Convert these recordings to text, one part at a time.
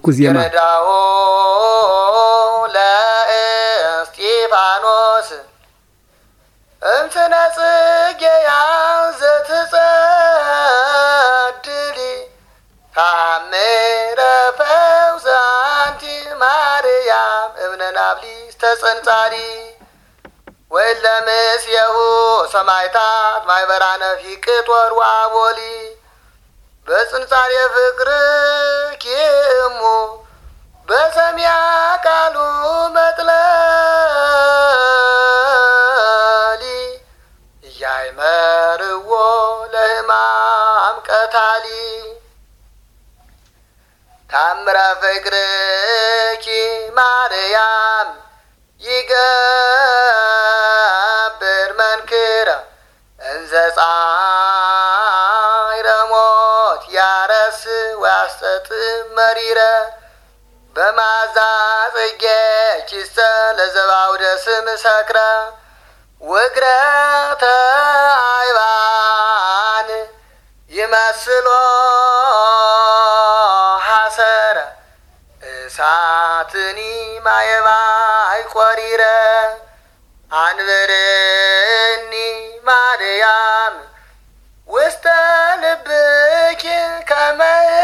ዜማ ረዳኦ ለእስጢፋኖስ እምትነጽጌያ ዘትጸድሊ ታምረ ፈውስ አንቲ ማርያም እብነ ናብሊስ ተጸንጻሪ ወለምስየሁ ሰማይታት ማይበራነ ፊቅጦር ወአቦሊ በጽንጻሬ ፍቅርኪ እሙ በሰሚያ ቃሉ መጥለሊ እያይመርዎ ለሕማም ቀታሊ ታምረ ፍቅርኪ ማርያም ይገብር መንክረ እንዘ ጻዕረ ሞት ያረስ ወያስጠጥም መሪረ በማዛ ጽጌ ኪሰ ለዘባውደ ስም ሰክረ ውግረተ አይባን ይመስሎ ሐሰረ እሳትኒ ማየባይ ቆሪረ አንብርኒ ማርያም ውስተ ልብኪ ከመ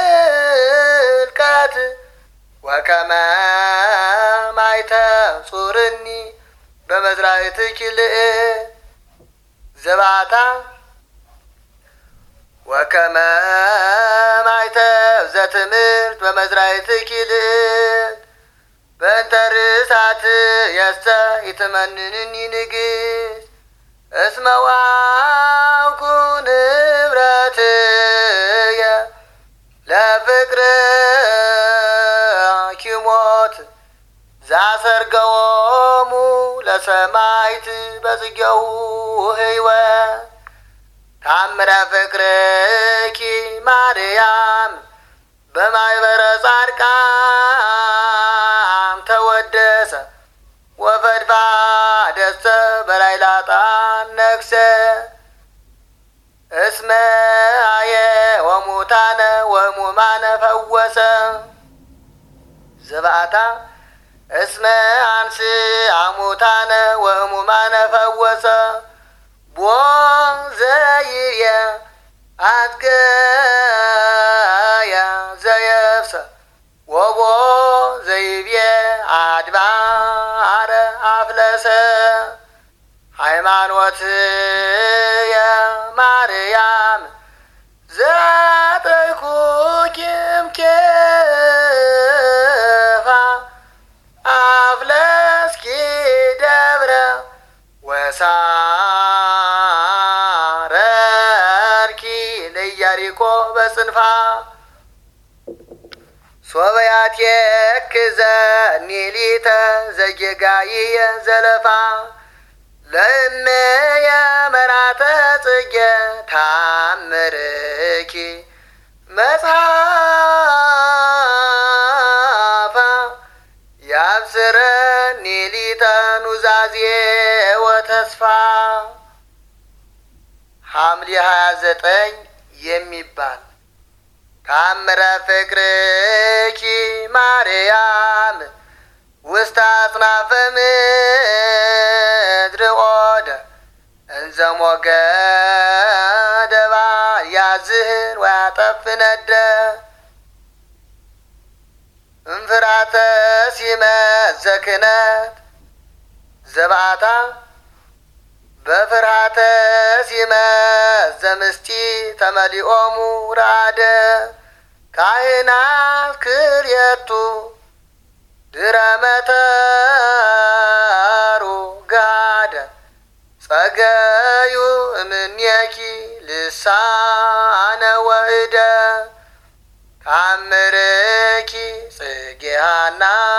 እልቀት ወከመ ማይተ ጹርኒ በመዝራዕትኪ ልእ ዘባታ ወከመ ማይተ ዘትምህርት በመዝራዕትኪ ልእ በእንተ ርእሳት የስተ ይትመንንኒ ንግሥት እስመ ዋውኩ ንብረትየ ለፍቅርኪ ሞት ዛሰርገዎሙ ለሰማዕት በጽጌሁ ሕይወት ታምረ ፍቅርኪ ማርያም በማይበረ ጻድቃን ተወደሰ ወፈድፋደሰ በላዕላጣን ነግሰ እስመ አየ ወሙታነ ወሕሙማነ ፈወሰ ዘባታ እስመ አንስ አሙታነ ወሕሙማነ ፈወሰ ቦ ዘይየ አትገየ ዘየብሰ ወቦ ዘይብየ አድባረ አፍለሰ ሃይማኖትየ ማርያም ዘጠይኩኪም ኬፋ አፍለስኪ ደብረ ወሳረርኪ ለኢያሪኮ በጽንፋ ሶበያትየክዘኒ ሊተ ዘጌጋይየ ዘለፋ ለእመየ መራተ ጽጌ ታምርኪ መጽሐፋ ያብስረኒ ሊተ ኑዛዜ ወተስፋ ሐምሌ 29 የሚባል ታምረ ፍቅርኪ ማርያም ውስተ አጽናፈ ምድር ኦደ እንዘ ሞገደባ ያዝህን ወያጠፍ ነደ እንፍራተ ሲመት ዘክነት ዘባታ በፍርሃተ ሲመት ዘምስቲ ተመሊኦሙ ራደ ካህናት ክልኤቱ ድረ መተሩ ጋደ ጸገዩ እምኔኪ ልሳነ ወእደ ታምርኪ ጽጌሃና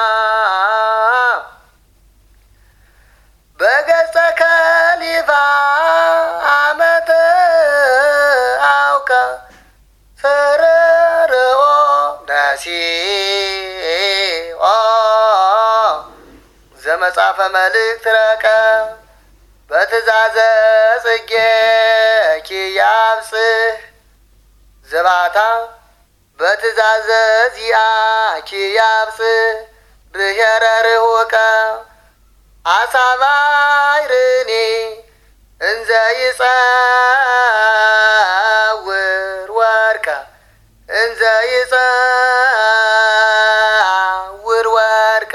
በገጸ ከሊፋ አመተ አውቀ ፈረርኦ ዳሲኦ ዘመጻፈ መልእክት ረቀ በትእዛዘ ጽጌ ኪያብጽህ ዘባታ በትእዛዘ ዚአኪ ያብጽሕ ብሔረ ርሑቀ አሳባይርኒ እንዘ ይጸውር ወርቀ እንዘ ይጸውር ወርቀ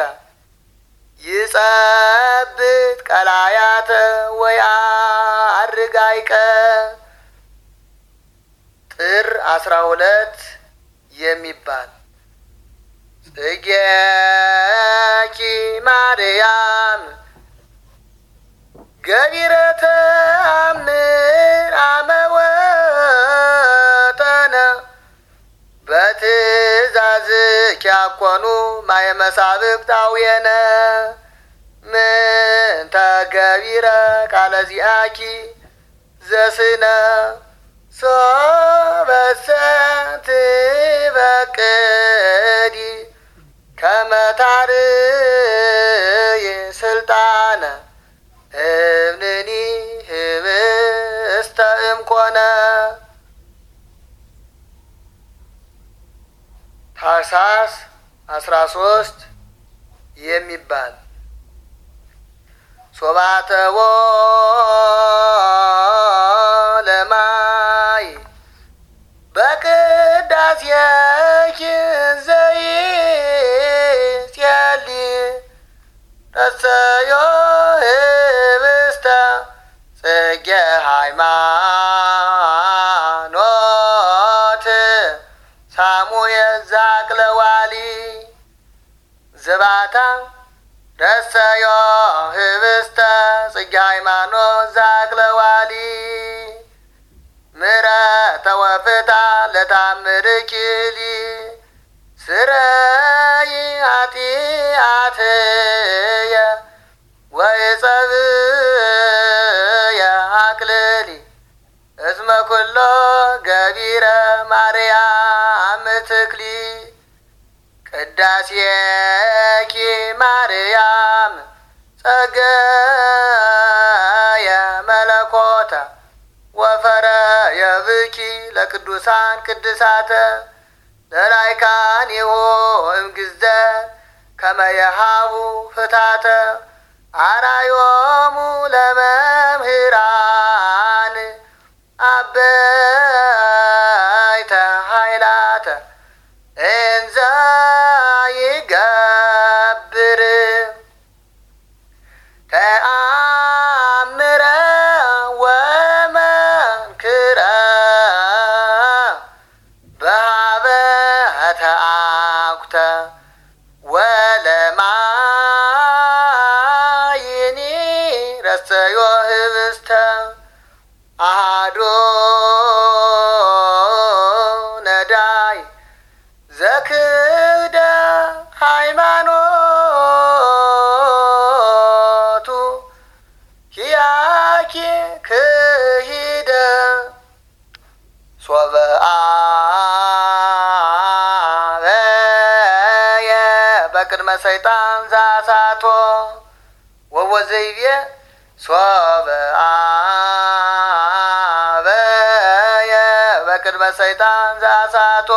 ይጸብጥ ቀላያተ ወያርግ አይቀ። ጥር 12 የሚባል ጽጌኪ ማርያም ገቢረ ተአምር አመ ወጠነ በትእዛዝኪ ያኮኑ ማየ መሳብቅት አውየነ ምንተ ገቢረ ቃለ ዚአኪ ዘስነ ሶበሰ ትበቅዲ ከመ ታርይ ስልጣነ እብንኒ ህብስተ እምኮነ። ታኅሳስ 13 የሚባል ሶባተዎ ለማይ በቅዳሴኪ ዘይጼሊ ረሰዮ ህብስተ ጽጌ ሃይማኖት ሳሙኤል ዛቅለዋሊ ዝባታ ረሰዮ ህብስተ ጽጌ ሃይማኖት ዛቅለዋሊ ምሕረተ ወፍታ ለታምርኪሊ ስረይ ኃጢአትየ ወይጸብየ አክልሊ እስመ ኩሎ ገቢረ ማርያም ትክሊ። ቅዳሴኪ ማርያም ጸገየ መለኮተ ወፈረ የብኪ ለቅዱሳን ቅድሳተ ለላይካኒሁ እምግዝደ ከመ የሃቡ ፍታተ አራዮሙ ለመምህራን አበይተ ኃይላተ እንዘ ይገብር ተአምረ ወመንክረ በሀበ ተአኩተ ወለማይኒ ረሰዮ ህብስተ አሐዱ ነዳይ ዘክህደ ሃይማኖቱ ኪያኪ ክሂደ ሶበ አበየ በቅድመ ሰይጣን ዛሳቶ ወወዘይቤ ሶበ አበየ በቅድመ ሰይጣን ዛሳቶ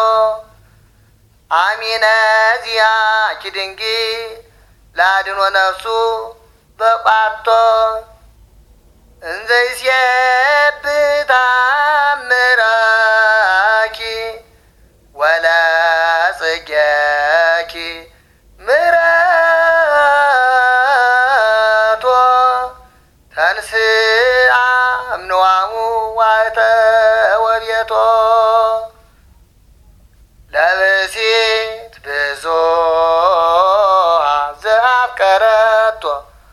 አሚነ ዚአኪ ድንግል ለአድኅኖ ነፍሱ በቋቶ እንዘ ይሴብሕ ተአምረኪ ወለጽጌኪ ምሕረቶ ተንሥአ እምንዋሙ ዋእተ ወቤቶ ለብእሲት ብዙኃ ዘአፍቀረቶ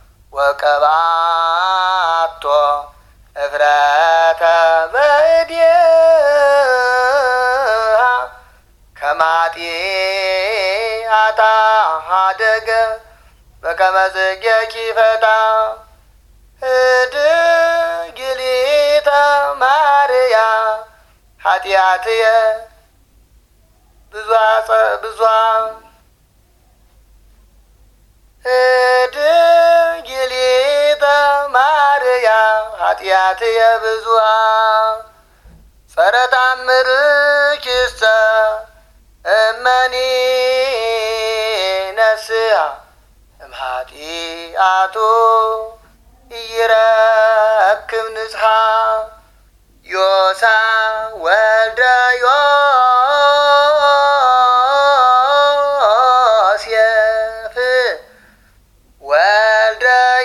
ወቀብአቶ እፍረተ በእዴሃ ከመ ኃጢአታ ኀደገ በከመ ጽጌኪ ፈታ እድግሊተ ማርያም ኃጢአትየ ብዙ እድግሊተ ማርያም ኃጢአትየ ብዙኃ ጸረ ተአምርኪሰ እመኒ ነስሐ እምኃጢአቱ ኢይረክብ ንጽሐ ዮሳ ወልደ ዮሴፍ ወልደ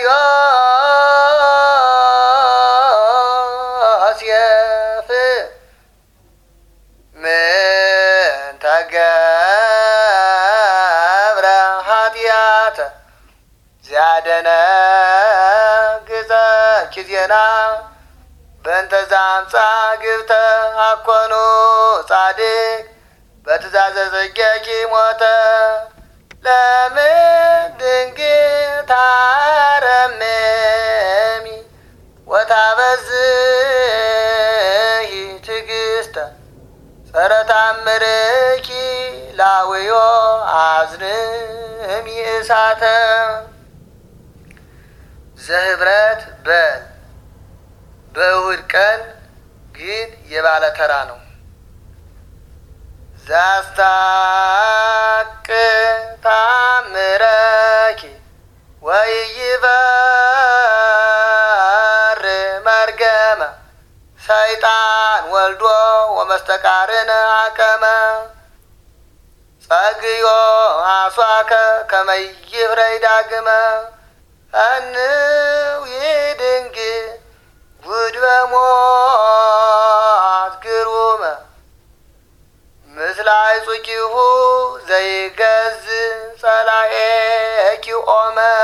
ዮሴፍ ምንተ ገብረ ኃጢአተ ዘያደነግጸኪ ዜና በእንተ ዘአምጻ ግብተ አኮኑ ጻድቅ በትእዛዘ ጽጌኪ ሞተ ለምን ድንግል ታረምሚ ወታበዝሒ ትዕግስተ ጸረ ተአምርኪ ላውዮ አዝንሚ እሳተ ዘህብረት በል በእሁድ ቀን ግን የባለ ተራ ነው። ዛስታቅ ተአምረኪ ወኢይበር መርገመ ሰይጣን ወልዶ ወመስተቃርነ አቀመ ጸግዮ አሷከ ከመ ይፍረይ ዳግመ እንው ይድንግል ጉድ በሞት ግሩመ ምስለ አይጹቂሁ ዘይገዝ ጸላኤኪ ኦመ